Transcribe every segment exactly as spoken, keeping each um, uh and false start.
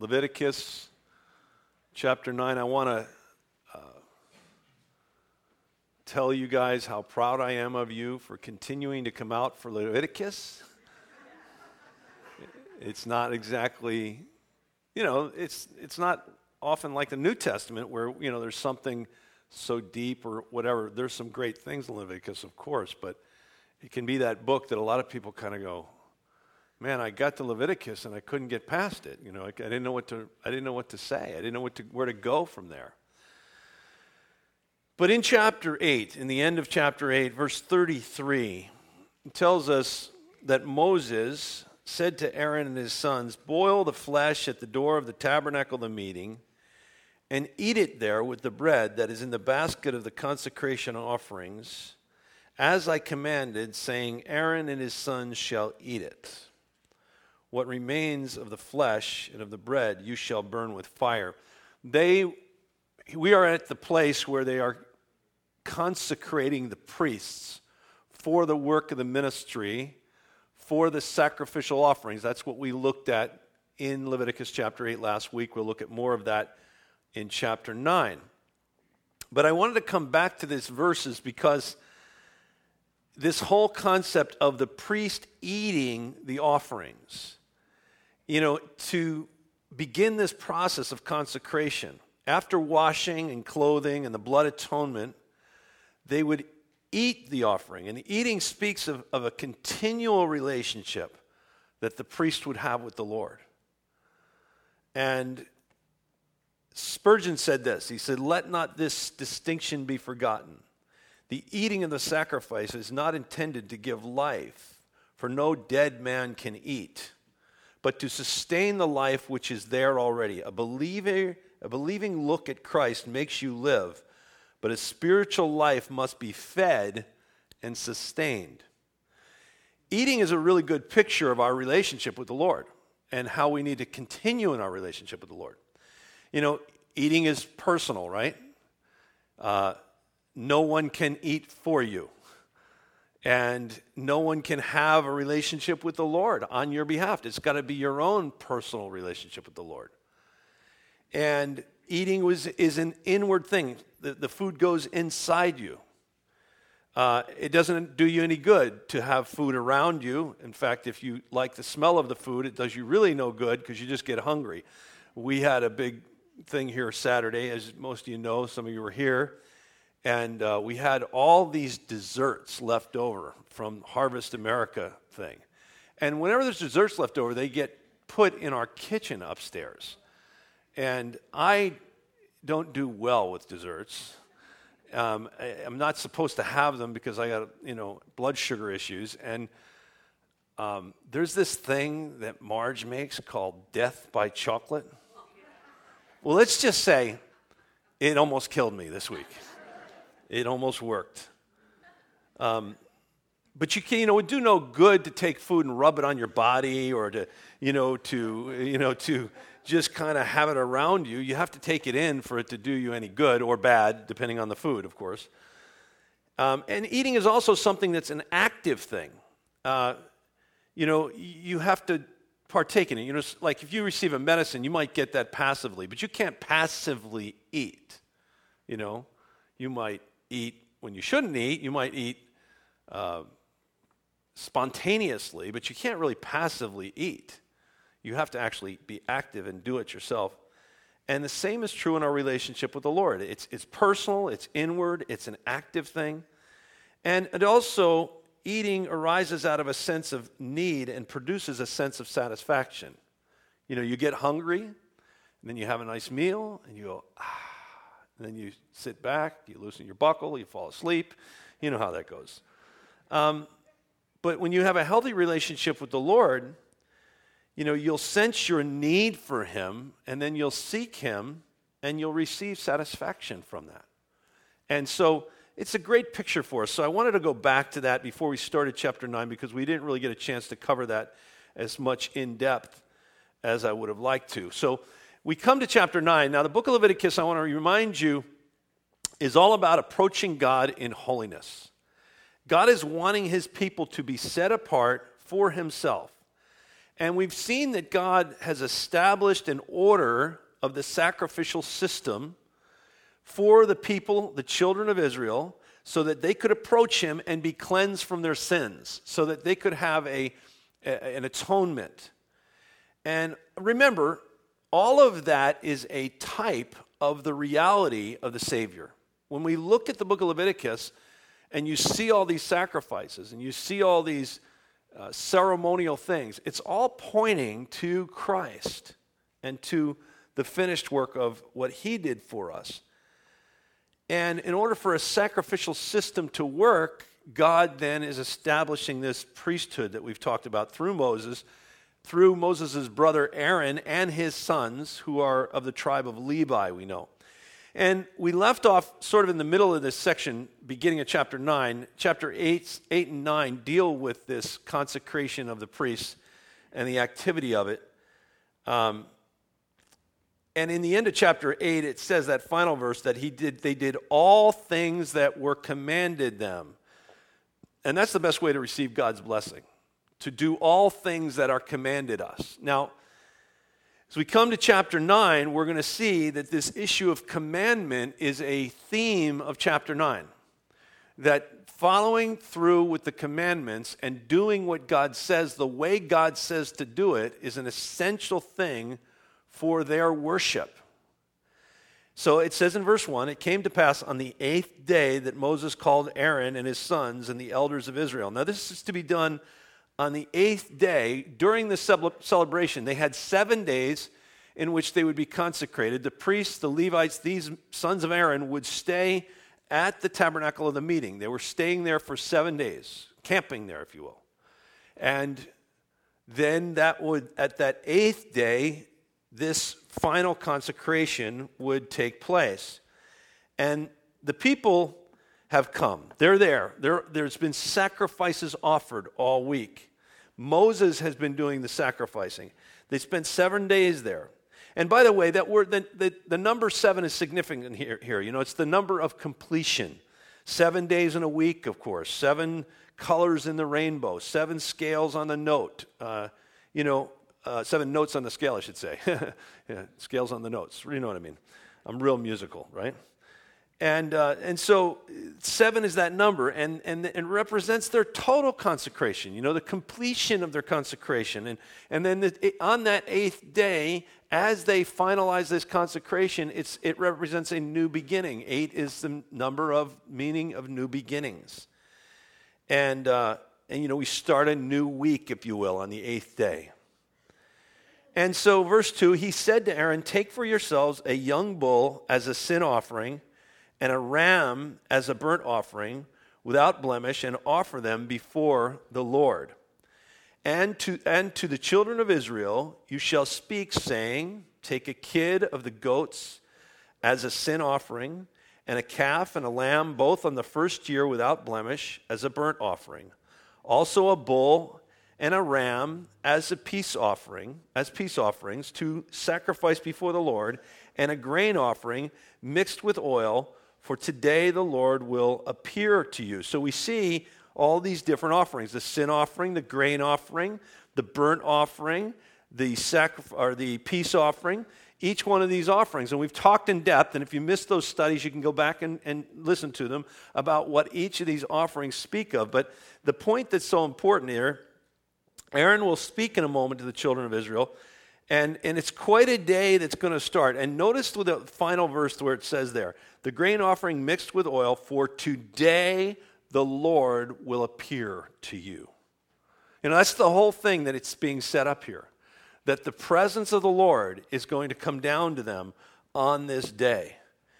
Leviticus chapter nine. I want to uh, tell you guys how proud I am of you for continuing to come out for Leviticus. It's not exactly, you know, it's it's not often like the New Testament where, you know, there's something so deep or whatever. There's some great things in Leviticus, of course, but it can be that book that a lot of people kind of go, man, I got to Leviticus and I couldn't get past it. You know, I, I didn't know what to I didn't know what to say. I didn't know what to, where to go from there. But in chapter eight, in the end of chapter eight, verse thirty-three, it tells us that Moses said to Aaron and his sons, boil the flesh at the door of the tabernacle of the meeting and eat it there with the bread that is in the basket of the consecration offerings, as I commanded, saying, Aaron and his sons shall eat it. What remains of the flesh and of the bread you shall burn with fire. They, we are at the place where they are consecrating the priests for the work of the ministry, for the sacrificial offerings. That's what we looked at in Leviticus chapter eight last week. We'll look at more of that in chapter nine. But I wanted to come back to these verses because this whole concept of the priest eating the offerings, you know, to begin this process of consecration, after washing and clothing and the blood atonement, they would eat the offering. And the eating speaks of, of a continual relationship that the priest would have with the Lord. And Spurgeon said this. He said, let not this distinction be forgotten. The eating of the sacrifice is not intended to give life, for no dead man can eat, but to sustain the life which is there already. A believer, a believing look at Christ makes you live, but a spiritual life must be fed and sustained. Eating is a really good picture of our relationship with the Lord and how we need to continue in our relationship with the Lord. You know, eating is personal, right? Uh, no one can eat for you. And no one can have a relationship with the Lord on your behalf. It's got to be your own personal relationship with the Lord. And eating was, is an inward thing. The, the food goes inside you. Uh, it doesn't do you any good to have food around you. In fact, if you like the smell of the food, it does you really no good because you just get hungry. We had a big thing here Saturday, as most of you know. Some of you were here. And uh, we had all these desserts left over from Harvest America thing. And whenever there's desserts left over, they get put in our kitchen upstairs. And I don't do well with desserts. Um, I, I'm not supposed to have them because I got, you know, blood sugar issues. And um, there's this thing that Marge makes called Death by Chocolate. Well, let's just say it almost killed me this week. It almost worked. Um, but you can, you know, it would do no good to take food and rub it on your body or to, you know, to, you know, to just kind of have it around you. You have to take it in for it to do you any good or bad, depending on the food, of course. Um, and eating is also something that's an active thing. Uh, you know, you have to partake in it. You know, like if you receive a medicine, you might get that passively, but you can't passively eat. You know, you might eat when you shouldn't eat. You might eat uh, spontaneously, but you can't really passively eat. You have to actually be active and do it yourself. And the same is true in our relationship with the Lord. It's, it's personal, it's inward, it's an active thing. And it also, eating arises out of a sense of need and produces a sense of satisfaction. You know, you get hungry, and then you have a nice meal, and you go, ah. And then you sit back, you loosen your buckle, you fall asleep. You know how that goes. Um, but when you have a healthy relationship with the Lord, you know, you'll sense your need for Him, and then you'll seek Him, and you'll receive satisfaction from that. And so it's a great picture for us. So I wanted to go back to that before we started chapter nine because we didn't really get a chance to cover that as much in depth as I would have liked to. So we come to chapter nine. Now, the book of Leviticus, I want to remind you, is all about approaching God in holiness. God is wanting His people to be set apart for Himself. And we've seen that God has established an order of the sacrificial system for the people, the children of Israel, so that they could approach him and be cleansed from their sins, so that they could have a, a an atonement. And remember, all of that is a type of the reality of the Savior. When we look at the book of Leviticus and you see all these sacrifices and you see all these uh, ceremonial things, it's all pointing to Christ and to the finished work of what he did for us. And in order for a sacrificial system to work, God then is establishing this priesthood that we've talked about through Moses, through Moses' brother Aaron and his sons, who are of the tribe of Levi, we know. And we left off sort of in the middle of this section, beginning of chapter nine. Chapter eight, eight and nine deal with this consecration of the priests and the activity of it. Um, and in the end of chapter eight, it says, that final verse, that he did, they did all things that were commanded them. And that's the best way to receive God's blessing, to do all things that are commanded us. Now, as we come to chapter nine, we're going to see that this issue of commandment is a theme of chapter nine. That following through with the commandments and doing what God says, the way God says to do it, is an essential thing for their worship. So it says in verse one, it came to pass on the eighth day that Moses called Aaron and his sons and the elders of Israel. Now this is to be done on the eighth day during the celebration. They had seven days in which they would be consecrated. The priests, the Levites, these sons of Aaron would stay at the tabernacle of the meeting. They were staying there for seven days, camping there, if you will. And then that would, at that eighth day, this final consecration would take place. And the people have come. They're there. there. There's been sacrifices offered all week. Moses has been doing the sacrificing. They spent seven days there. And by the way, that word, the, the, the number seven is significant here, here. You know, it's the number of completion. Seven days in a week, of course. Seven colors in the rainbow. Seven scales on the note. Uh, you know, uh, seven notes on the scale, I should say. Yeah, scales on the notes. You know what I mean. I'm real musical, right? And uh, and so seven is that number, and, and and represents their total consecration, you know, the completion of their consecration. And, and then the, on that eighth day, as they finalize this consecration, it's it represents a new beginning. Eight is the number of meaning of new beginnings. And, uh, and you know, we start a new week, if you will, on the eighth day. And so verse two, he said to Aaron, take for yourselves a young bull as a sin offering, and a ram as a burnt offering without blemish, and offer them before the Lord. And to, and to the children of Israel you shall speak, saying, take a kid of the goats as a sin offering, and a calf and a lamb, both on the first year without blemish, as a burnt offering. Also a bull and a ram as a peace offering, as peace offerings to sacrifice before the Lord, and a grain offering mixed with oil, for today the Lord will appear to you. So we see all these different offerings: the sin offering, the grain offering, the burnt offering, the sacri- or the peace offering. Each one of these offerings, and we've talked in depth, and if you missed those studies, you can go back and, and listen to them about what each of these offerings speak of. But the point that's so important here, Aaron will speak in a moment to the children of Israel, and, and it's quite a day that's going to start. And notice with the final verse where it says there, the grain offering mixed with oil, for today the Lord will appear to you. You know, that's the whole thing that it's being set up here, that the presence of the Lord is going to come down to them on this day.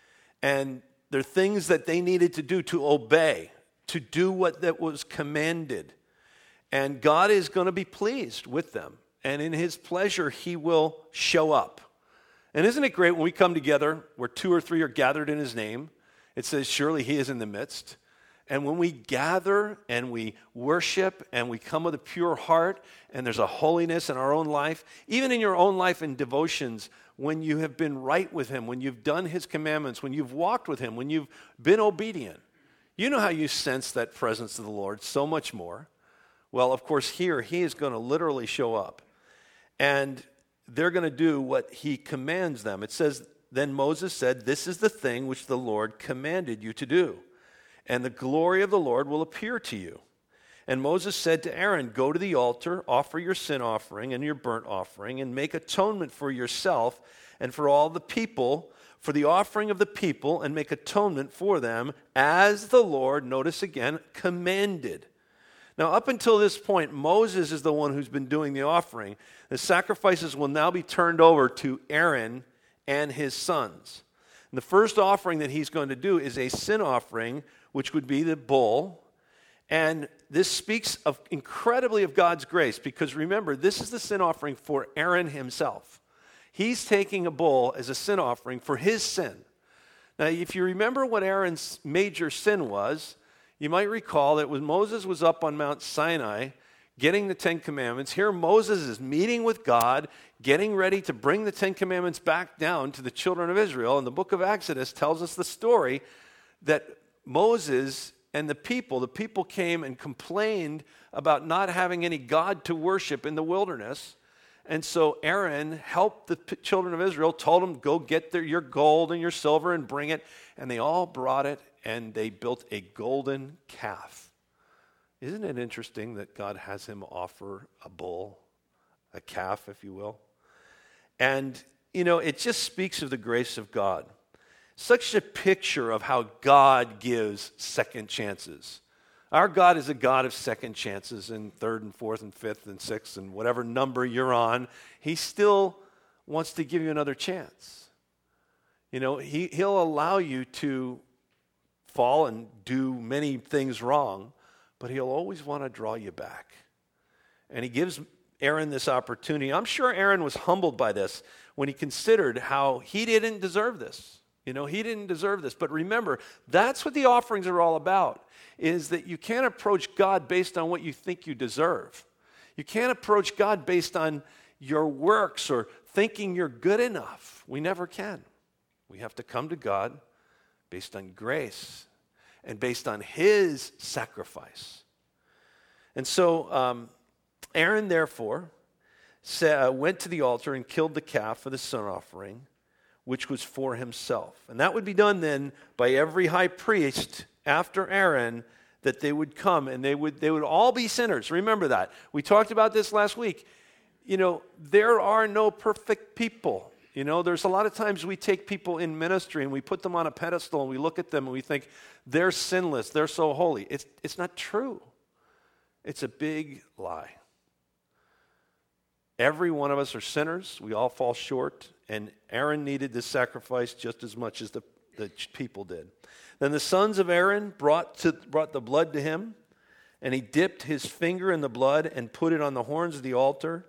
And there are things that they needed to do to obey, to do what that was commanded. And God is going to be pleased with them. And in his pleasure, he will show up. And isn't it great when we come together where two or three are gathered in his name? It says, surely he is in the midst. And when we gather and we worship and we come with a pure heart, and there's a holiness in our own life, even in your own life in devotions, when you have been right with him, when you've done his commandments, when you've walked with him, when you've been obedient, you know how you sense that presence of the Lord so much more. Well, of course, here he is going to literally show up. and they're going to do what he commands them. It says, then Moses said, this is the thing which the Lord commanded you to do, and the glory of the Lord will appear to you. And Moses said to Aaron, go to the altar, offer your sin offering and your burnt offering, and make atonement for yourself and for all the people, for the offering of the people, and make atonement for them, as the Lord, notice again, commanded. Now, up until this point, Moses is the one who's been doing the offering. The sacrifices will now be turned over to Aaron and his sons. And the first offering that he's going to do is a sin offering, which would be the bull. And this speaks of incredibly of God's grace, because remember, this is the sin offering for Aaron himself. He's taking a bull as a sin offering for his sin. Now, if you remember what Aaron's major sin was, you might recall that when Moses was up on Mount Sinai getting the Ten Commandments, here Moses is meeting with God, getting ready to bring the Ten Commandments back down to the children of Israel. And the book of Exodus tells us the story that Moses and the people, the people came and complained about not having any God to worship in the wilderness. And so Aaron helped the p- children of Israel, told them, go get their, your gold and your silver and bring it. And they all brought it, and they built a golden calf. Isn't it interesting that God has him offer a bull, a calf, if you will? And, you know, it just speaks of the grace of God. Such a picture of how God gives second chances. Our God is a God of second chances, and third and fourth and fifth and sixth and whatever number you're on. He still wants to give you another chance. You know, he, he'll allow you to fall and do many things wrong, but he'll always want to draw you back. And he gives Aaron this opportunity. I'm sure Aaron was humbled by this when he considered how he didn't deserve this. You know, he didn't deserve this. But remember, that's what the offerings are all about, is that you can't approach God based on what you think you deserve. You can't approach God based on your works or thinking you're good enough. We never can. We have to come to God based on grace and based on his sacrifice. And so um, Aaron, therefore, sa- uh, went to the altar and killed the calf for the sin offering, which was for himself. And that would be done then by every high priest after Aaron, that they would come, and they would they would all be sinners. Remember that. We talked about this last week. You know, there are no perfect people. You know, there's a lot of times we take people in ministry and we put them on a pedestal and we look at them and we think they're sinless, they're so holy. It's it's not true. It's a big lie. Every one of us are sinners. We all fall short. And Aaron needed this sacrifice just as much as the, the people did. Then the sons of Aaron brought, to, brought the blood to him, and he dipped his finger in the blood and put it on the horns of the altar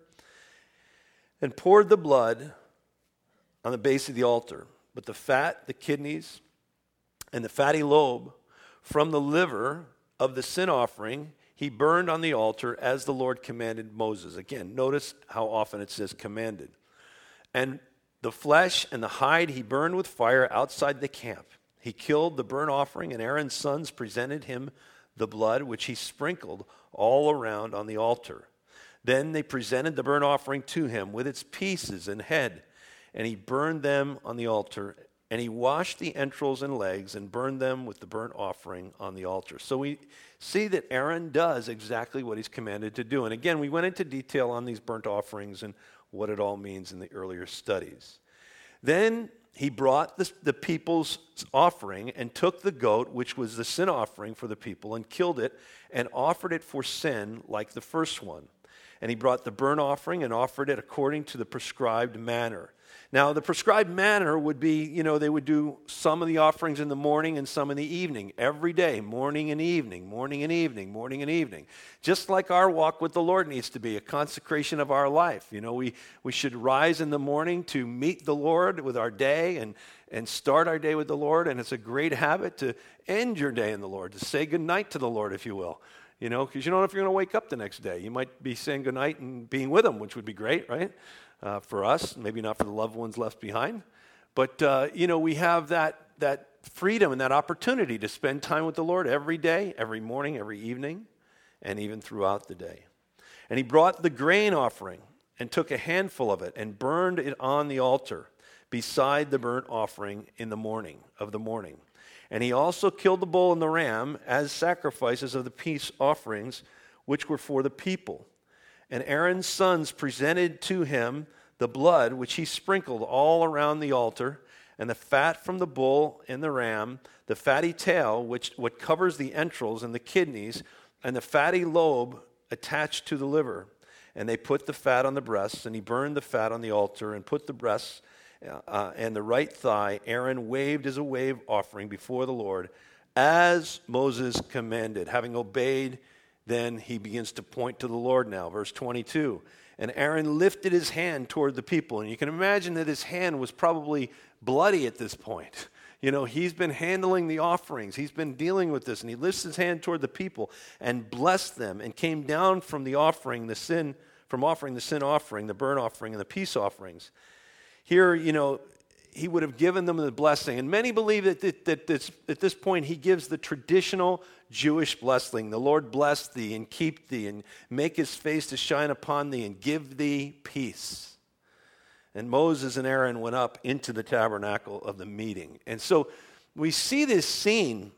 and poured the blood on the base of the altar. But the fat, the kidneys, and the fatty lobe from the liver of the sin offering he burned on the altar as the Lord commanded Moses. Again, notice how often it says commanded. And the flesh and the hide he burned with fire outside the camp. He killed the burnt offering, and Aaron's sons presented him the blood, which he sprinkled all around on the altar. Then they presented the burnt offering to him with its pieces and head, and he burned them on the altar. And he washed the entrails and legs and burned them with the burnt offering on the altar. So we see that Aaron does exactly what he's commanded to do. And again, we went into detail on these burnt offerings and what it all means in the earlier studies. Then he brought the, the people's offering and took the goat, which was the sin offering for the people, and killed it and offered it for sin like the first one. And he brought the burnt offering and offered it according to the prescribed manner. Now, the prescribed manner would be, you know, they would do some of the offerings in the morning and some in the evening, every day, morning and evening, morning and evening, morning and evening. Just like our walk with the Lord needs to be, a consecration of our life. You know, we, we should rise in the morning to meet the Lord with our day and, and start our day with the Lord, and it's a great habit to end your day in the Lord, to say goodnight to the Lord, if you will. You know, because you don't know if you're going to wake up the next day. You might be saying goodnight and being with him, which would be great, right? Uh, for us, maybe not for the loved ones left behind. But, uh, you know, we have that that freedom and that opportunity to spend time with the Lord every day, every morning, every evening, and even throughout the day. And he brought the grain offering and took a handful of it and burned it on the altar beside the burnt offering in the morning of the morning. And he also killed the bull and the ram as sacrifices of the peace offerings, which were for the people. And Aaron's sons presented to him the blood, which he sprinkled all around the altar, and the fat from the bull and the ram, the fatty tail, which what covers the entrails and the kidneys, and the fatty lobe attached to the liver. And they put the fat on the breasts, and he burned the fat on the altar, and put the breasts uh, and the right thigh Aaron waved as a wave offering before the Lord, as Moses commanded. Having obeyed, then he begins to point to the Lord now. Verse twenty-two. And Aaron lifted his hand toward the people. And you can imagine that his hand was probably bloody at this point. You know, he's been handling the offerings. He's been dealing with this. And he lifts his hand toward the people and blessed them and came down from the offering, the sin, from offering the sin offering, the burnt offering, and the peace offerings. Here, you know, he would have given them the blessing. And many believe that, that, that this, at this point he gives the traditional Jewish blessing. The Lord bless thee and keep thee and make his face to shine upon thee and give thee peace. And Moses and Aaron went up into the tabernacle of the meeting. And so we see this scene,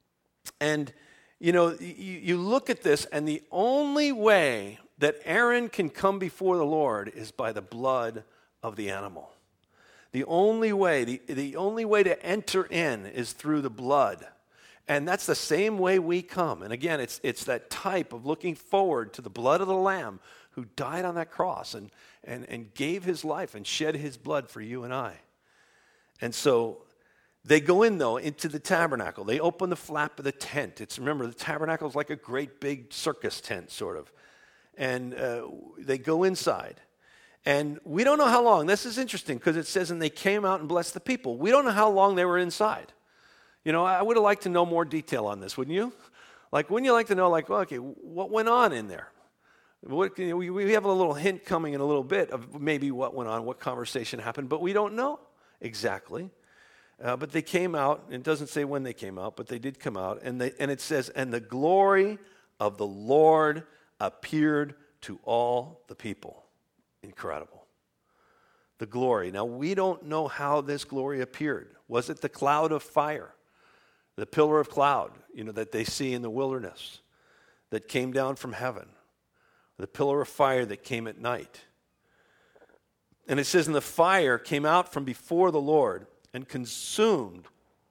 and you know, you, you look at this, and the only way that Aaron can come before the Lord is by the blood of the animal. The only way, the, the only way to enter in is through the blood. And that's the same way we come. And again, it's it's that type of looking forward to the blood of the Lamb who died on that cross and, and, and gave his life and shed his blood for you and I. And so they go in, though, into the tabernacle. They open the flap of the tent. It's, remember, the tabernacle is like a great big circus tent, sort of. And uh, they go inside. And we don't know how long. This is interesting because it says, and they came out and blessed the people. We don't know how long they were inside. You know, I would have liked to know more detail on this, wouldn't you? Like, wouldn't you like to know, like, well, okay, what went on in there? What, you know, we, we have a little hint coming in a little bit of maybe what went on, what conversation happened, but we don't know exactly. Uh, but they came out, and it doesn't say when they came out, but they did come out, and, they, and it says, and the glory of the Lord appeared to all the people. Incredible. The glory. Now, we don't know how this glory appeared. Was it the cloud of fire? The pillar of cloud, you know, that they see in the wilderness that came down from heaven? The pillar of fire that came at night? And it says, and the fire came out from before the Lord and consumed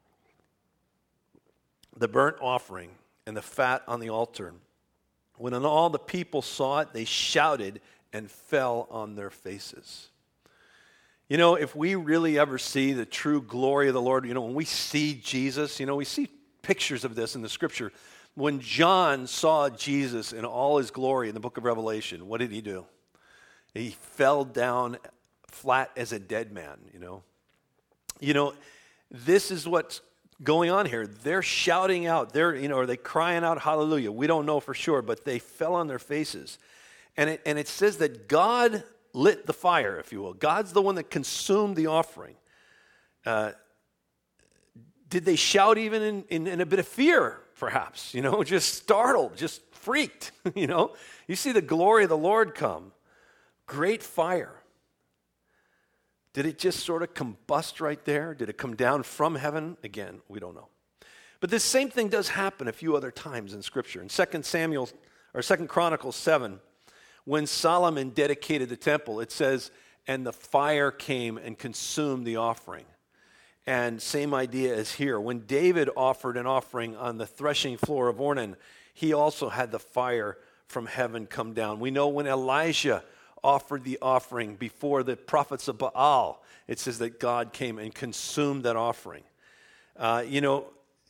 the burnt offering and the fat on the altar. When all the people saw it, they shouted and fell on their faces. You know, if we really ever see the true glory of the Lord, you know, when we see Jesus, you know, we see pictures of this in the scripture. When John saw Jesus in all his glory in the book of Revelation, what did he do? He fell down flat as a dead man, you know. You know, this is what's going on here. They're shouting out. They're, you know, are they crying out hallelujah? We don't know for sure, but they fell on their faces. And it, and it says that God lit the fire, if you will. God's the one that consumed the offering. Uh, did they shout even in, in, in a bit of fear, perhaps? You know, just startled, just freaked, you know. You see the glory of the Lord come. Great fire. Did it just sort of combust right there? Did it come down from heaven? Again, we don't know. But this same thing does happen a few other times in Scripture. In Second Samuel, or Second Chronicles seven, when Solomon dedicated the temple, it says, and the fire came and consumed the offering. And same idea as here. When David offered an offering on the threshing floor of Ornan, he also had the fire from heaven come down. We know when Elijah offered the offering before the prophets of Baal, it says that God came and consumed that offering. Uh, you know,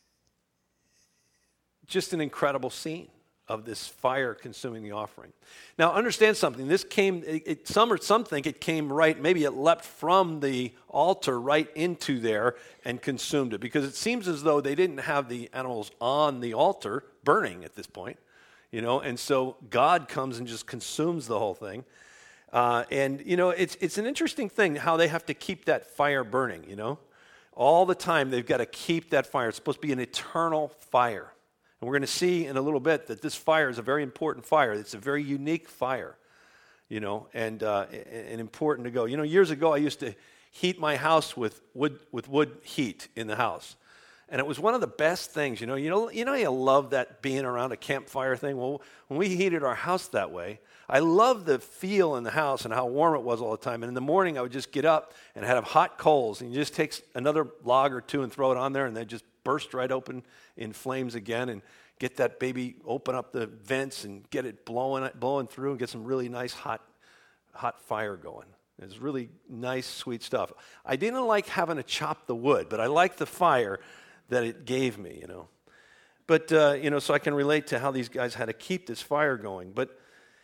just an incredible scene of this fire consuming the offering. Now, understand something. This came, it, it, some or some think it came right, maybe it leapt from the altar right into there and consumed it, because it seems as though they didn't have the animals on the altar burning at this point, you know, and so God comes and just consumes the whole thing. Uh, and, you know, it's it's an interesting thing how they have to keep that fire burning, you know. All the time they've got to keep that fire. It's supposed to be an eternal fire. And we're going to see in a little bit that this fire is a very important fire. It's a very unique fire. you know, and, uh, and important to go. You know, years ago I used to heat my house with wood, with wood heat in the house. And it was one of the best things, you know. You know, you know, you love that being around a campfire thing. Well, when we heated our house that way, I loved the feel in the house and how warm it was all the time. And in the morning, I would just get up and have hot coals, and you just take another log or two and throw it on there, and they just burst right open in flames again, and get that baby, open up the vents and get it blowing, blowing through, and get some really nice hot, hot fire going. It's really nice, sweet stuff. I didn't like having to chop the wood, but I liked the fire that it gave me, you know. But, uh, you know, so I can relate to how these guys had to keep this fire going. But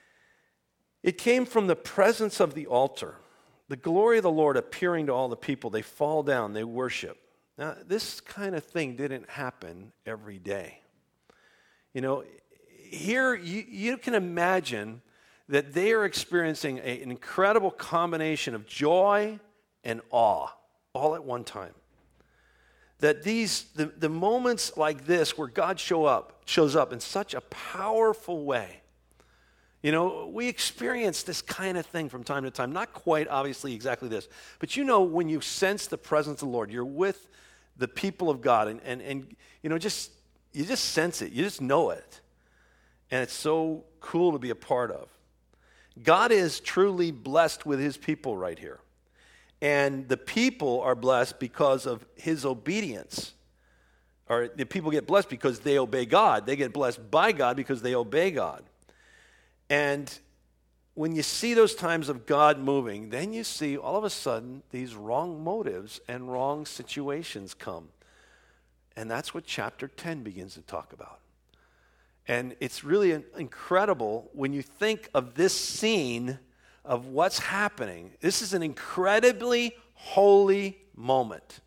it came from the presence of the altar, the glory of the Lord appearing to all the people. They fall down, they worship. Now, this kind of thing didn't happen every day. You know, here you, you can imagine that they are experiencing a, an incredible combination of joy and awe all at one time. That these, the, the moments like this where God show up, shows up in such a powerful way. You know, we experience this kind of thing from time to time. Not quite, obviously, exactly this. But you know, when you sense the presence of the Lord, you're with the people of God, and, and, and you know, just you just sense it. You just know it. And it's so cool to be a part of. God is truly blessed with his people right here. And the people are blessed because of his obedience. Or the people get blessed because they obey God. They get blessed by God because they obey God. And when you see those times of God moving, then you see all of a sudden these wrong motives and wrong situations come. And that's what chapter ten begins to talk about. And it's really incredible when you think of this scene of what's happening. This is an incredibly holy moment.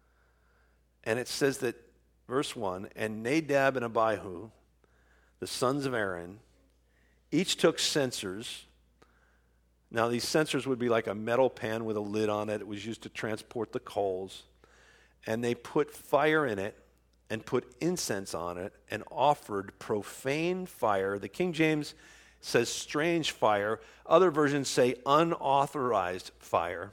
And it says that, verse one, and Nadab and Abihu, the sons of Aaron, each took censers. Now, these censers would be like a metal pan with a lid on it. It was used to transport the coals. And they put fire in it and put incense on it and offered profane fire. The King James says strange fire. Other versions say unauthorized fire,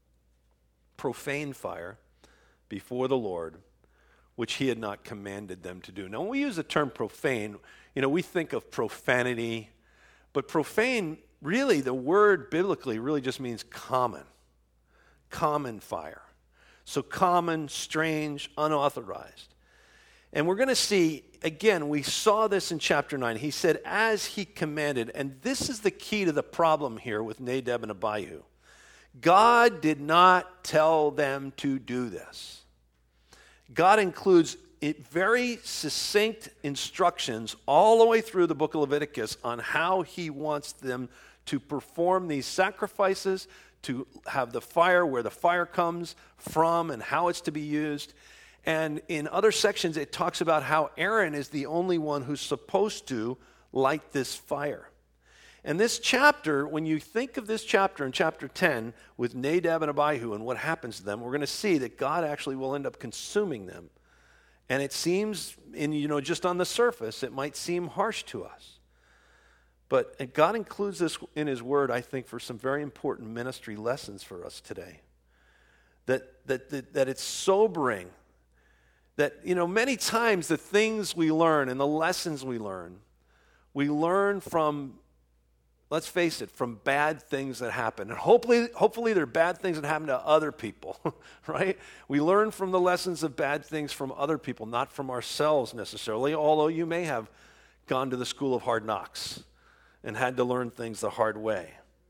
profane fire before the Lord, which he had not commanded them to do. Now, when we use the term profane, you know, we think of profanity, but profane, really, the word biblically really just means common, common fire. So common, strange, unauthorized. And we're going to see, again, we saw this in chapter nine. He said, as he commanded, and this is the key to the problem here with Nadab and Abihu. God did not tell them to do this. God includes it very succinct instructions all the way through the book of Leviticus on how he wants them to perform these sacrifices, to have the fire, where the fire comes from and how it's to be used. And in other sections, it talks about how Aaron is the only one who's supposed to light this fire. And this chapter, when you think of this chapter in chapter ten with Nadab and Abihu and what happens to them, we're going to see that God actually will end up consuming them. And it seems, in, you know, just on the surface, it might seem harsh to us. But God includes this in his word, I think, for some very important ministry lessons for us today. That, that, that, that it's sobering. That, you know, many times the things we learn and the lessons we learn, we learn from, let's face it, from bad things that happen. And hopefully, hopefully they're bad things that happen to other people, right? We learn from the lessons of bad things from other people, not from ourselves necessarily, although you may have gone to the school of hard knocks and had to learn things the hard way.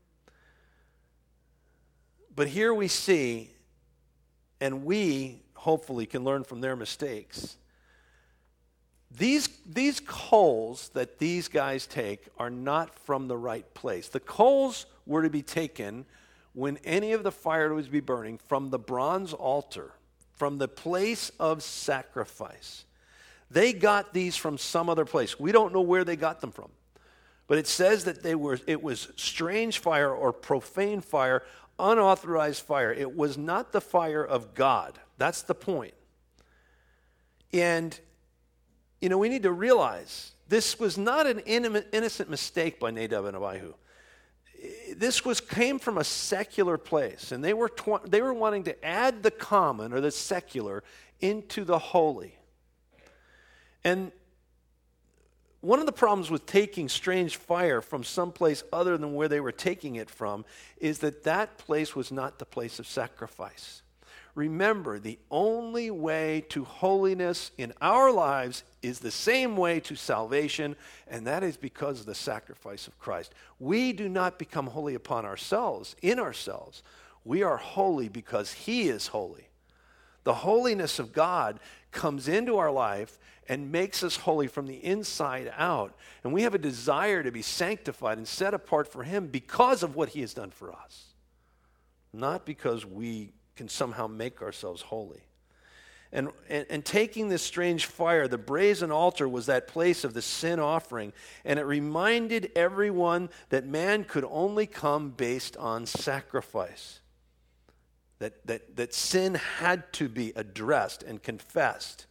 But here we see, and we hopefully can learn from their mistakes. These, these coals that these guys take are not from the right place. The coals were to be taken when any of the fire was to be burning from the bronze altar, from the place of sacrifice. They got these from some other place. We don't know where they got them from. But it says that they were, it was strange fire or profane fire, unauthorized fire. It was not the fire of God. That's the point. And, you know, we need to realize this was not an innocent mistake by Nadab and Abihu. this was came from a secular place, and they were tw- they were wanting to add the common or the secular into the holy. And one of the problems with taking strange fire from someplace other than where they were taking it from is that that place was not the place of sacrifice. Remember, the only way to holiness in our lives is the same way to salvation, and that is because of the sacrifice of Christ. We do not become holy upon ourselves, in ourselves. We are holy because He is holy. The holiness of God comes into our life and makes us holy from the inside out. And we have a desire to be sanctified and set apart for Him because of what He has done for us, not because we can somehow make ourselves holy. And, and, and taking this strange fire, the brazen altar was that place of the sin offering, and it reminded everyone that man could only come based on sacrifice. That, that, that sin had to be addressed and confessed.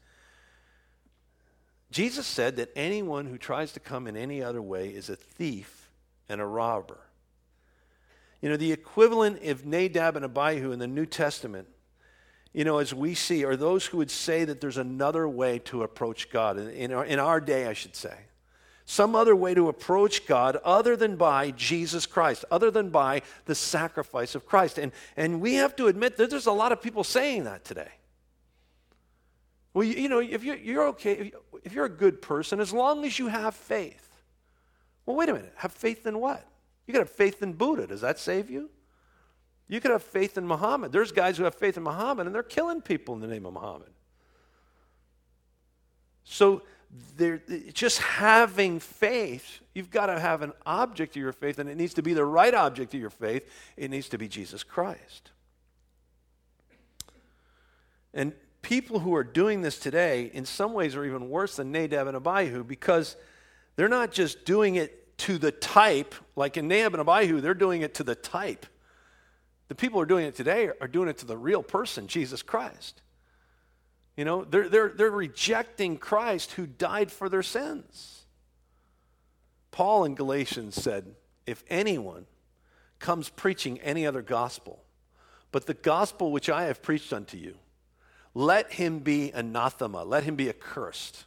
Jesus said that anyone who tries to come in any other way is a thief and a robber. You know, the equivalent of Nadab and Abihu in the New Testament, you know, as we see, are those who would say that there's another way to approach God, in our, in our day, I should say. Some other way to approach God other than by Jesus Christ, other than by the sacrifice of Christ. And, and we have to admit that there's a lot of people saying that today. Well, you, you know, if you're, you're okay, if, you, if you're a good person, as long as you have faith. Well, wait a minute. Have faith in what? You could have faith in Buddha. Does that save you? You could have faith in Muhammad. There's guys who have faith in Muhammad, and they're killing people in the name of Muhammad. So they're, just having faith, you've got to have an object of your faith, and it needs to be the right object of your faith. It needs to be Jesus Christ. And people who are doing this today, in some ways, are even worse than Nadab and Abihu, because they're not just doing it to the type, like in Nadab and Abihu, they're doing it to the type. The people who are doing it today are doing it to the real person, Jesus Christ. You know, they're, they're, they're rejecting Christ who died for their sins. Paul in Galatians said, if anyone comes preaching any other gospel, but the gospel which I have preached unto you, let him be anathema, let him be accursed.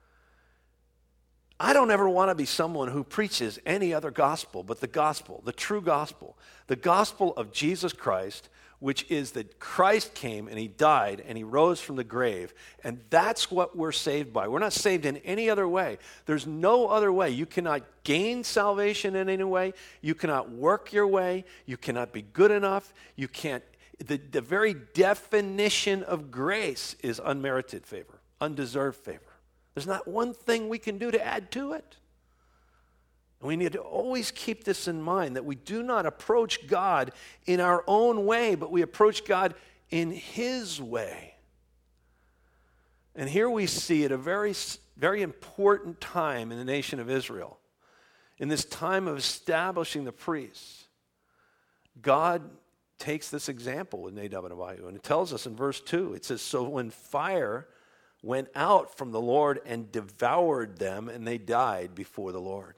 I don't ever want to be someone who preaches any other gospel but the gospel, the true gospel, the gospel of Jesus Christ, which is that Christ came and He died and He rose from the grave, and that's what we're saved by. We're not saved in any other way. There's no other way. You cannot gain salvation in any way. You cannot work your way. You cannot be good enough. You can't. The, the very definition of grace is unmerited favor, undeserved favor. There's not one thing we can do to add to it. And we need to always keep this in mind, that we do not approach God in our own way, but we approach God in His way. And here we see at a very, very important time in the nation of Israel, in this time of establishing the priests, God takes this example with Nadab and Abihu, and it tells us in verse two, it says, so when fire went out from the Lord and devoured them, and they died before the Lord.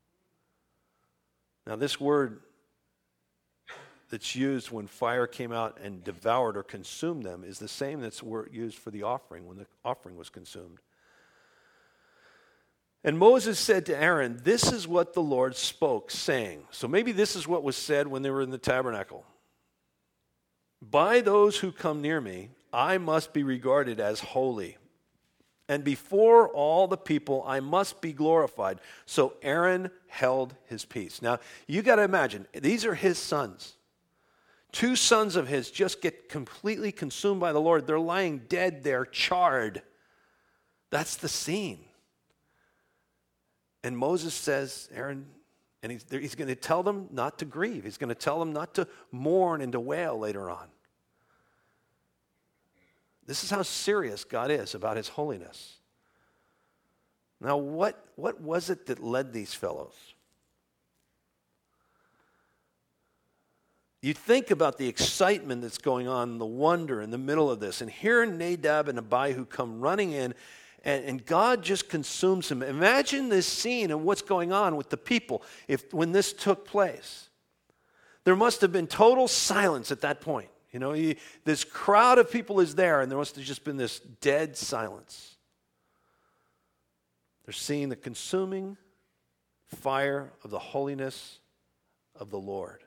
Now, this word that's used when fire came out and devoured or consumed them is the same that's used for the offering, when the offering was consumed. And Moses said to Aaron, this is what the Lord spoke, saying. So maybe this is what was said when they were in the tabernacle. By those who come near me, I must be regarded as holy. And before all the people, I must be glorified. So Aaron held his peace. Now, you got to imagine, these are his sons. Two sons of his just get completely consumed by the Lord. They're lying dead there, charred. That's the scene. And Moses says, Aaron, and he's, he's going to tell them not to grieve. He's going to tell them not to mourn and to wail later on. This is how serious God is about His holiness. Now, what, what was it that led these fellows? You think about the excitement that's going on, the wonder in the middle of this, and here Nadab and Abihu come running in, and, and God just consumes them. Imagine this scene and what's going on with the people if when this took place. There must have been total silence at that point. You know, he, this crowd of people is there, and there must have just been this dead silence. They're seeing the consuming fire of the holiness of the Lord.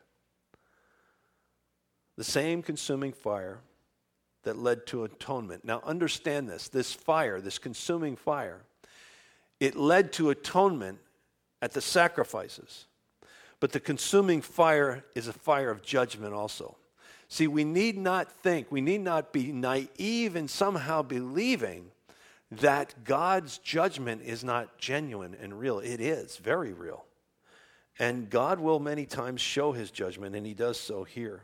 The same consuming fire that led to atonement. Now understand this, this fire, this consuming fire, it led to atonement at the sacrifices. But the consuming fire is a fire of judgment also. See, we need not think, we need not be naive in somehow believing that God's judgment is not genuine and real. It is very real. And God will many times show his judgment, and he does so here.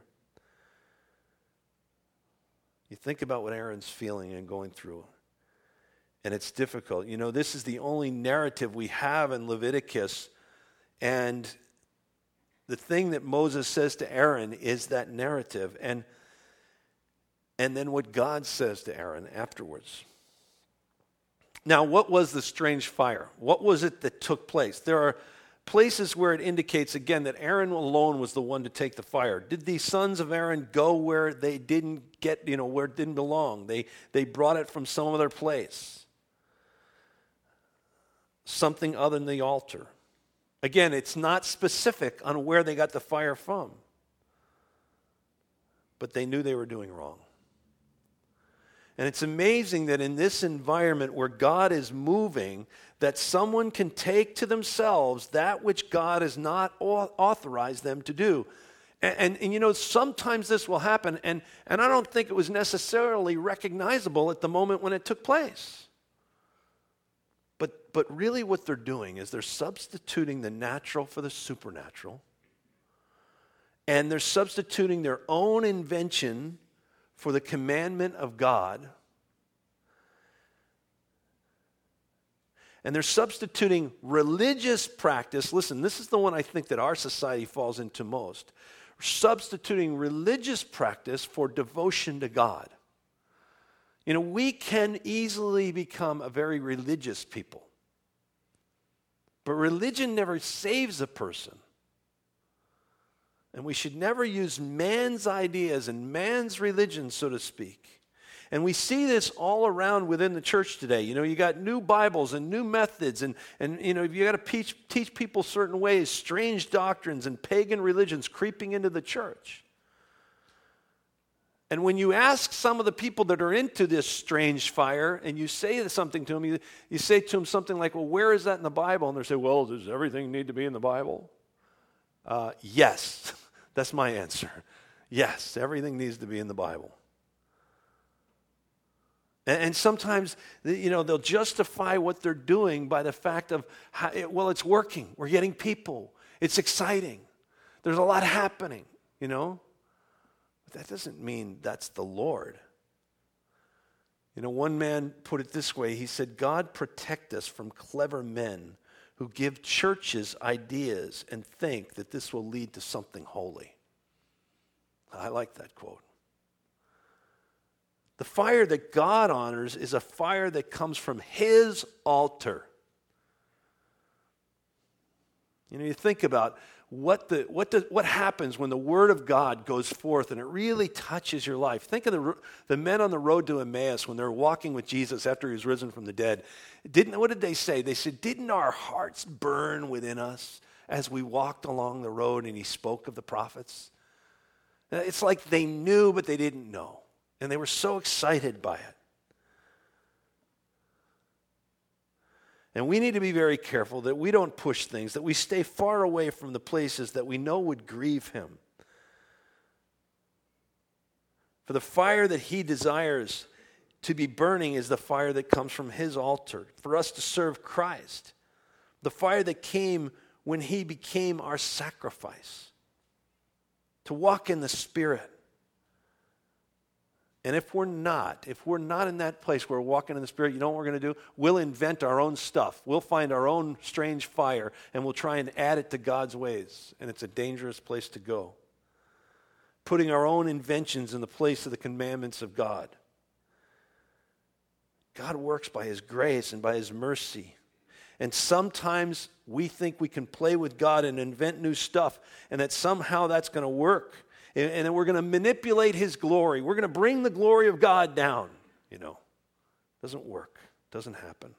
You think about what Aaron's feeling and going through, and it's difficult. You know, this is the only narrative we have in Leviticus, and the thing that Moses says to Aaron is that narrative, and, and then what God says to Aaron afterwards. Now, what was the strange fire? What was it that took place? There are places where it indicates, again, that Aaron alone was the one to take the fire. Did the sons of Aaron go where they didn't get, you know, where it didn't belong? They, they brought it from some other place. Something other than the altar. Again, it's not specific on where they got the fire from. But they knew they were doing wrong. And it's amazing that in this environment where God is moving, that someone can take to themselves that which God has not authorized them to do. And, and, and you know, sometimes this will happen, and, and I don't think it was necessarily recognizable at the moment when it took place. But, but really what they're doing is they're substituting the natural for the supernatural. And they're substituting their own invention for the commandment of God. And they're substituting religious practice. Listen, this is the one I think that our society falls into most. Substituting religious practice for devotion to God. You know, we can easily become a very religious people. But religion never saves a person. And we should never use man's ideas and man's religion, so to speak. And we see this all around within the church today. You know, you got new Bibles and new methods, and, and you know, you got to teach, teach people certain ways, strange doctrines and pagan religions creeping into the church. And when you ask some of the people that are into this strange fire, and you say something to them, you, you say to them something like, well, where is that in the Bible? And they say, well, does everything need to be in the Bible? Uh, yes, that's my answer. Yes, everything needs to be in the Bible. And, and sometimes, you know, they'll justify what they're doing by the fact of, how, well, it's working. We're getting people. It's exciting. There's a lot happening, you know. But that doesn't mean that's the Lord. You know, one man put it this way. He said, God protect us from clever men who give churches ideas and think that this will lead to something holy. I like that quote. The fire that God honors is a fire that comes from his altar. You know, you think about what the what the, what happens when the word of God goes forth and it really touches your life. Think of the the men on the road to Emmaus when they're walking with Jesus after he was risen from the dead. Didn't what did they say? They said, "Didn't our hearts burn within us as we walked along the road and he spoke of the prophets?" It's like they knew, but they didn't know. And they were so excited by it. And we need to be very careful that we don't push things, that we stay far away from the places that we know would grieve him. For the fire that he desires to be burning is the fire that comes from his altar, for us to serve Christ. The fire that came when he became our sacrifice. To walk in the Spirit. And if we're not, if we're not in that place where we're walking in the Spirit, you know what we're going to do? We'll invent our own stuff. We'll find our own strange fire, and we'll try and add it to God's ways. And it's a dangerous place to go. Putting our own inventions in the place of the commandments of God. God works by his grace and by his mercy. And sometimes we think we can play with God and invent new stuff, and that somehow that's going to work. And, and we're going to manipulate his glory. We're going to bring the glory of God down. You know, doesn't work. Doesn't happen.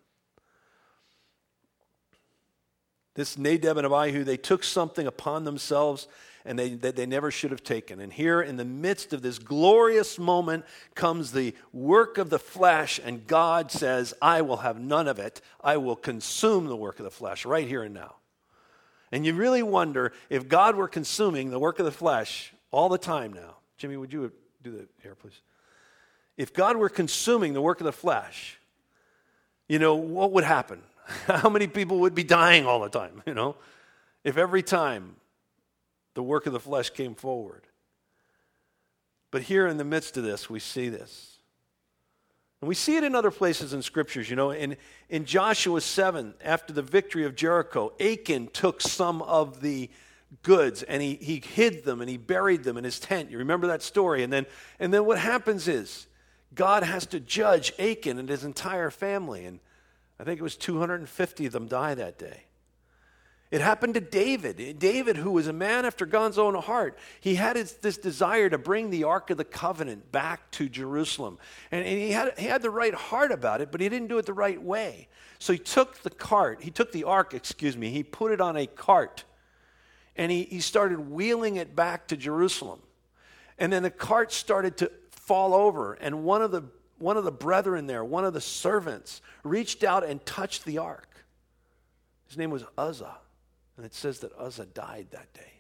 This Nadab and Abihu, they took something upon themselves and they, that they never should have taken. And here in the midst of this glorious moment comes the work of the flesh, and God says, I will have none of it. I will consume the work of the flesh right here and now. And you really wonder if God were consuming the work of the flesh all the time now. Jimmy, would you do the hair, please? If God were consuming the work of the flesh, you know, what would happen? How many people would be dying all the time, you know, if every time the work of the flesh came forward? But here in the midst of this, we see this. And we see it in other places in scriptures, you know. In, in Joshua seven, after the victory of Jericho, Achan took some of the goods and he, he hid them and he buried them in his tent. You remember that story? And then, and then what happens is God has to judge Achan and his entire family. And I think it was two hundred fifty of them die that day. It happened to David. David, who was a man after God's own heart, he had his, this desire to bring the Ark of the Covenant back to Jerusalem. And, and he, had, he had the right heart about it, but he didn't do it the right way. So he took the cart, he took the Ark, excuse me, he put it on a cart, and he, he started wheeling it back to Jerusalem. And then the cart started to fall over, and one of the One of the brethren there, one of the servants, reached out and touched the ark. His name was Uzzah, and it says that Uzzah died that day.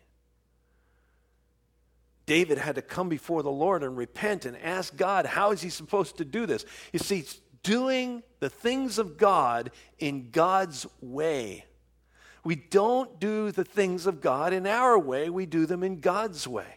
David had to come before the Lord and repent and ask God, how is he supposed to do this? You see, doing the things of God in God's way. We don't do the things of God in our way, we do them in God's way.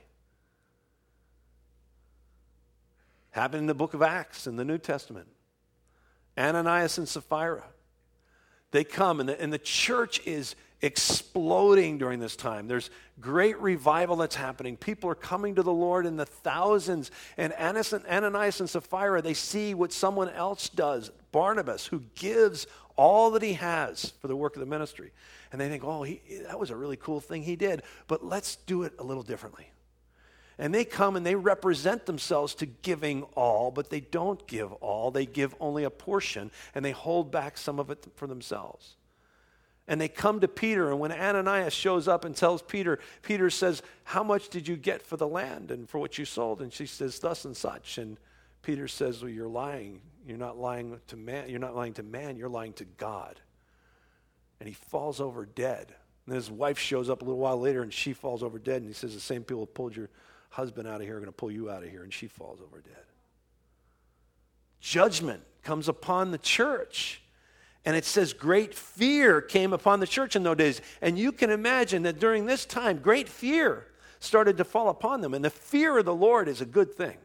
Happened in the book of Acts in the New Testament. Ananias and Sapphira. They come, and the, and the church is exploding during this time. There's great revival that's happening. People are coming to the Lord in the thousands. And Ananias and Sapphira, they see what someone else does, Barnabas, who gives all that he has for the work of the ministry. And they think, oh, he, that was a really cool thing he did, but let's do it a little differently. And they come and they represent themselves to giving all, but they don't give all. They give only a portion, and they hold back some of it for themselves. And they come to Peter, and when Ananias shows up and tells Peter, Peter says, how much did you get for the land and for what you sold? And she says, thus and such. And Peter says, well, you're lying. You're not lying to man. You're not lying to man. You're lying to God. And he falls over dead. And his wife shows up a little while later, and she falls over dead. And he says, the same people who pulled your husband out of here are going to pull you out of here. And she falls over dead. Judgment comes upon the church. And it says great fear came upon the church in those days. And you can imagine that during this time, great fear started to fall upon them. And the fear of the Lord is a good thing.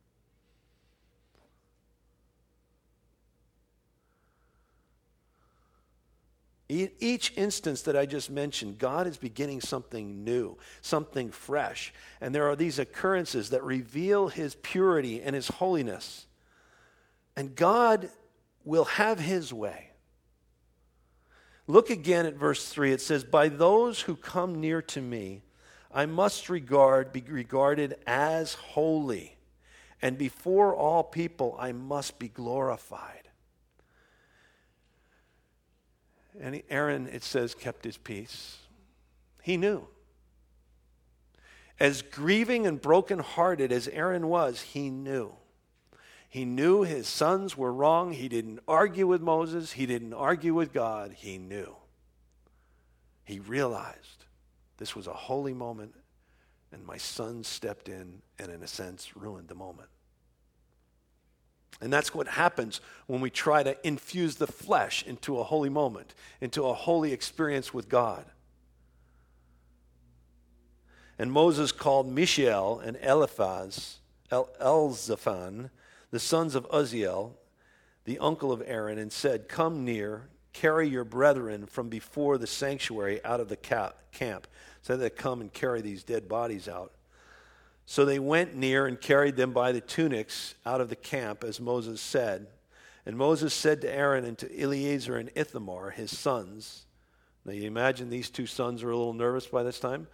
Each instance that I just mentioned, God is beginning something new, something fresh. And there are these occurrences that reveal his purity and his holiness. And God will have his way. Look again at verse three. It says, by those who come near to me, I must regard, be regarded as holy. And before all people, I must be glorified. And Aaron, it says, kept his peace. He knew. As grieving and brokenhearted as Aaron was, he knew. He knew his sons were wrong. He didn't argue with Moses. He didn't argue with God. He knew. He realized this was a holy moment, and my son stepped in and, in a sense, ruined the moment. And that's what happens when we try to infuse the flesh into a holy moment, into a holy experience with God. And Moses called Mishael and Eliphaz, El- Elzaphan, the sons of Uzziel, the uncle of Aaron, and said, come near, carry your brethren from before the sanctuary out of the camp. So they come and carry these dead bodies out. So they went near and carried them by the tunics out of the camp, as Moses said. And Moses said to Aaron and to Eleazar and Ithamar, his sons. Now you imagine these two sons are a little nervous by this time.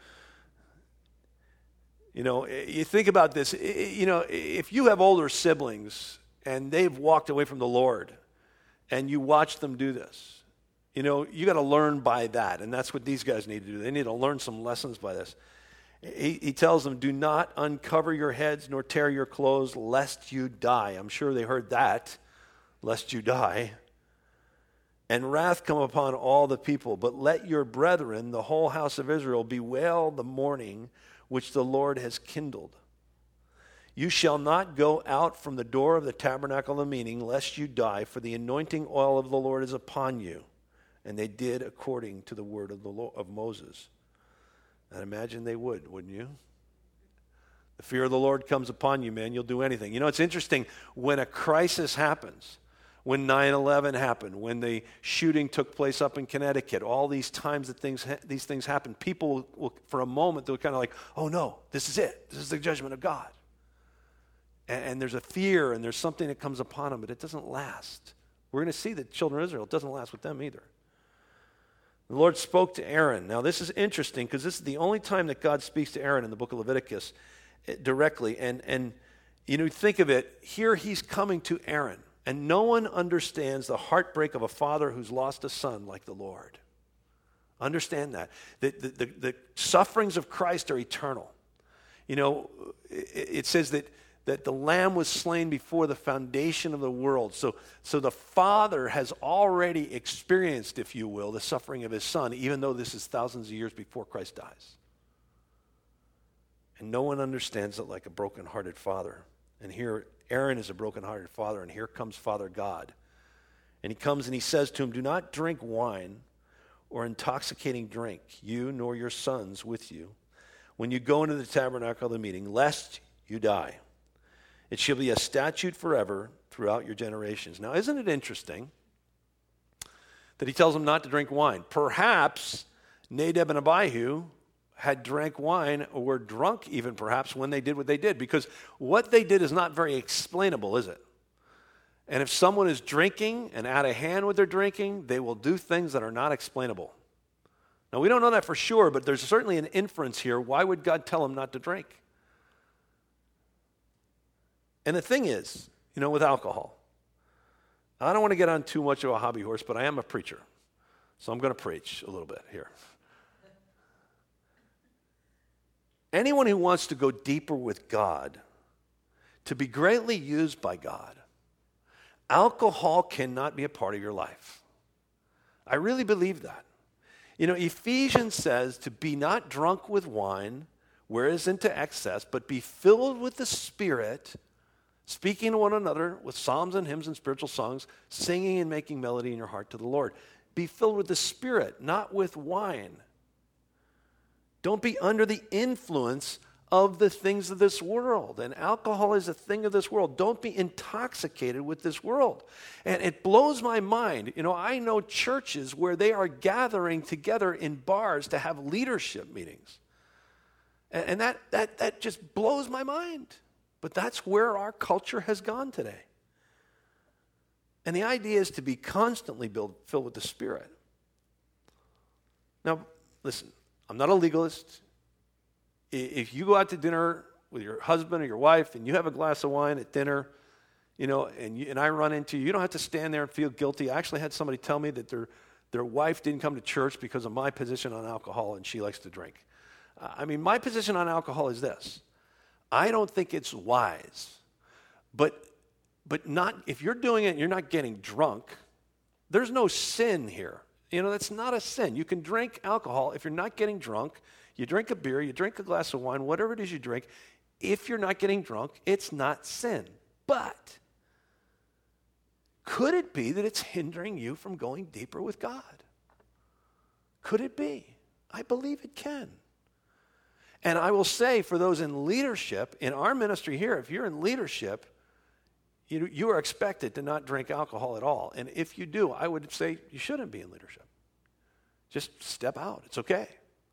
You know, you think about this. You know, if you have older siblings and they've walked away from the Lord and you watch them do this, you know, you got to learn by that. And that's what these guys need to do. They need to learn some lessons by this. He, he tells them, do not uncover your heads nor tear your clothes lest you die. I'm sure they heard that, lest you die. And wrath come upon all the people. But let your brethren, the whole house of Israel, bewail the mourning which the Lord has kindled. You shall not go out from the door of the tabernacle of meeting, lest you die, for the anointing oil of the Lord is upon you. And they did according to the word of the Lord, of Moses. And imagine they would, wouldn't you? The fear of the Lord comes upon you, man. You'll do anything. You know, it's interesting. When a crisis happens, when nine eleven happened, when the shooting took place up in Connecticut, all these times that things ha- these things happen, people will, will, for a moment, they're kind of like, oh no, this is it. This is the judgment of God. And, and there's a fear and there's something that comes upon them, but it doesn't last. We're going to see that children of Israel, it doesn't last with them either. The Lord spoke to Aaron. Now, this is interesting because this is the only time that God speaks to Aaron in the book of Leviticus directly. And, and you know, think of it. Here he's coming to Aaron. And no one understands the heartbreak of a father who's lost a son like the Lord. Understand that. The, the, the, the sufferings of Christ are eternal. You know, it, it says that that the Lamb was slain before the foundation of the world. So, so the Father has already experienced, if you will, the suffering of his Son, even though this is thousands of years before Christ dies. And no one understands it like a broken-hearted father. And here, Aaron is a broken-hearted father, and here comes Father God. And he comes and he says to him, do not drink wine or intoxicating drink, you nor your sons with you, when you go into the tabernacle of the meeting, lest you die. It shall be a statute forever throughout your generations. Now, isn't it interesting that he tells them not to drink wine? Perhaps Nadab and Abihu had drank wine or were drunk even perhaps when they did what they did, because what they did is not very explainable, is it? And if someone is drinking and out of hand with their drinking, they will do things that are not explainable. Now, we don't know that for sure, but there's certainly an inference here. Why would God tell them not to drink? And the thing is, you know, with alcohol, I don't want to get on too much of a hobby horse, but I am a preacher. So I'm going to preach a little bit here. Anyone who wants to go deeper with God, to be greatly used by God, alcohol cannot be a part of your life. I really believe that. You know, Ephesians says to be not drunk with wine, whereas into excess, but be filled with the Spirit, speaking to one another with psalms and hymns and spiritual songs, singing and making melody in your heart to the Lord. Be filled with the Spirit, not with wine. Don't be under the influence of the things of this world. And alcohol is a thing of this world. Don't be intoxicated with this world. And it blows my mind. You know, I know churches where they are gathering together in bars to have leadership meetings. And, and that, that, that just blows my mind. But that's where our culture has gone today. And the idea is to be constantly build, filled with the Spirit. Now, listen, I'm not a legalist. If you go out to dinner with your husband or your wife and you have a glass of wine at dinner, you know, and, you, and I run into you, you don't have to stand there and feel guilty. I actually had somebody tell me that their, their wife didn't come to church because of my position on alcohol and she likes to drink. I mean, my position on alcohol is this. I don't think it's wise, but but not if you're doing it and you're not getting drunk, there's no sin here. You know, that's not a sin. You can drink alcohol if you're not getting drunk. You drink a beer, you drink a glass of wine, whatever it is you drink. If you're not getting drunk, it's not sin. But could it be that it's hindering you from going deeper with God? Could it be? I believe it can. And I will say for those in leadership, in our ministry here, if you're in leadership, you, you are expected to not drink alcohol at all. And if you do, I would say you shouldn't be in leadership. Just step out. It's okay.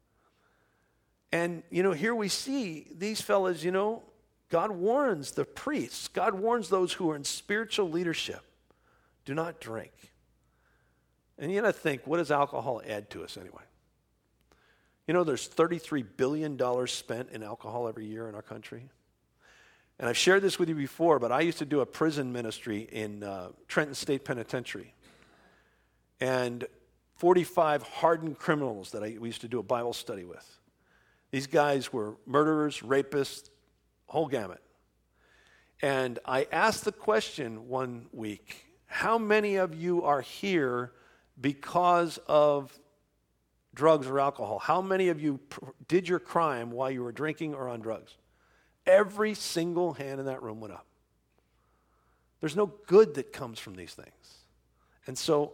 And, you know, here we see these fellas, you know, God warns the priests. God warns those who are in spiritual leadership. Do not drink. And you got to think, what does alcohol add to us anyway? You know, there's thirty-three billion dollars spent in alcohol every year in our country. And I've shared this with you before, but I used to do a prison ministry in uh, Trenton State Penitentiary. And forty-five hardened criminals that I, we used to do a Bible study with. These guys were murderers, rapists, whole gamut. And I asked the question one week, how many of you are here because of drugs or alcohol? How many of you pr- did your crime while you were drinking or on drugs? Every single hand in that room went up. There's no good that comes from these things. And so,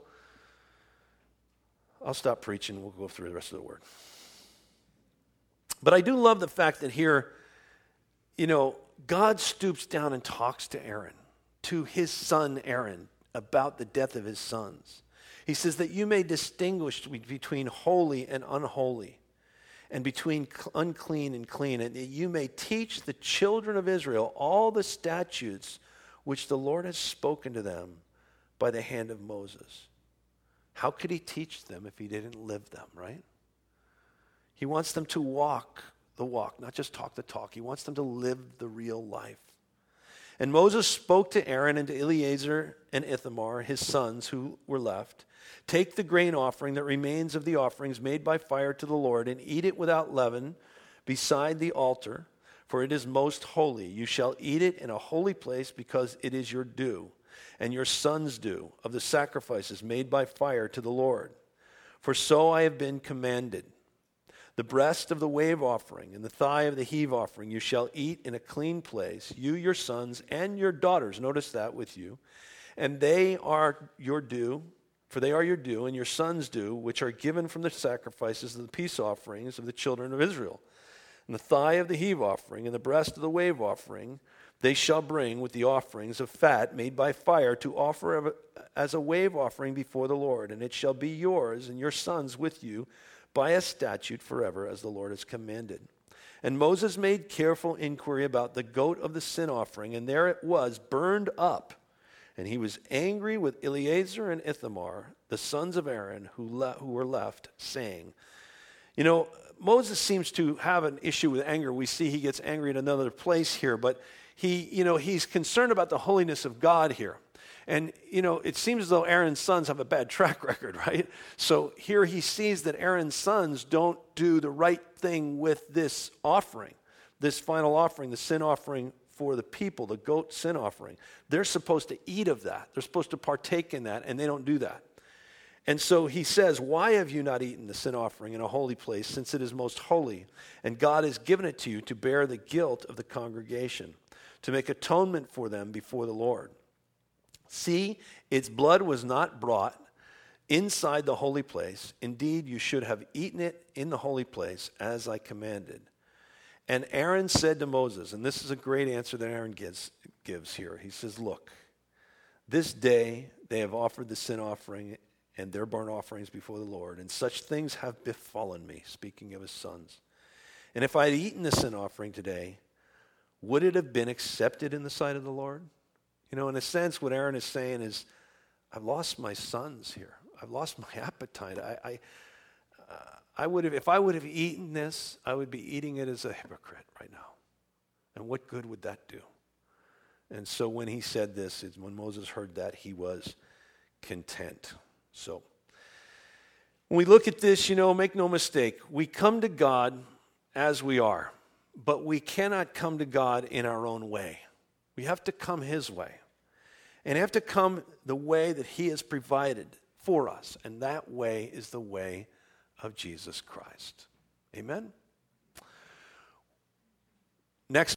I'll stop preaching. We'll go through the rest of the word. But I do love the fact that here, you know, God stoops down and talks to Aaron, to his son Aaron, about the death of his sons. He says that you may distinguish between holy and unholy, and between unclean and clean, and that you may teach the children of Israel all the statutes which the Lord has spoken to them by the hand of Moses. How could he teach them if he didn't live them, right? He wants them to walk the walk, not just talk the talk. He wants them to live the real life. And Moses spoke to Aaron and to Eleazar and Ithamar, his sons who were left, take the grain offering that remains of the offerings made by fire to the Lord and eat it without leaven beside the altar, for it is most holy. You shall eat it in a holy place because it is your due and your sons' due of the sacrifices made by fire to the Lord. For so I have been commanded. The breast of the wave offering and the thigh of the heave offering you shall eat in a clean place, you, your sons, and your daughters. Notice that with you. And they are your due, for they are your due, and your sons' due, which are given from the sacrifices of the peace offerings of the children of Israel. And the thigh of the heave offering and the breast of the wave offering they shall bring with the offerings of fat made by fire to offer as a wave offering before the Lord. And it shall be yours and your sons with you by a statute forever, as the Lord has commanded. And Moses made careful inquiry about the goat of the sin offering, and there it was, burned up. And he was angry with Eleazar and Ithamar, the sons of Aaron, who, le- who were left, saying, you know, Moses seems to have an issue with anger. We see he gets angry in another place here, but he, you know, he's concerned about the holiness of God here. And, you know, it seems as though Aaron's sons have a bad track record, right? So here he sees that Aaron's sons don't do the right thing with this offering, this final offering, the sin offering for the people, the goat sin offering. They're supposed to eat of that. They're supposed to partake in that, and they don't do that. And so he says, why have you not eaten the sin offering in a holy place, since it is most holy? And God has given it to you to bear the guilt of the congregation, to make atonement for them before the Lord. See, its blood was not brought inside the holy place. Indeed, you should have eaten it in the holy place, as I commanded. And Aaron said to Moses, and this is a great answer that Aaron gives, gives here. He says, look, this day they have offered the sin offering and their burnt offerings before the Lord, and such things have befallen me, speaking of his sons. And if I had eaten the sin offering today, would it have been accepted in the sight of the Lord? You know, in a sense, what Aaron is saying is, I've lost my sons here. I've lost my appetite. I, I, uh, I would have, if I would have eaten this, I would be eating it as a hypocrite right now. And what good would that do? And so when he said this, when Moses heard that, he was content. So when we look at this, you know, make no mistake, we come to God as we are, but we cannot come to God in our own way. We have to come his way. And have to come the way that he has provided for us. And that way is the way of Jesus Christ. Amen? Next.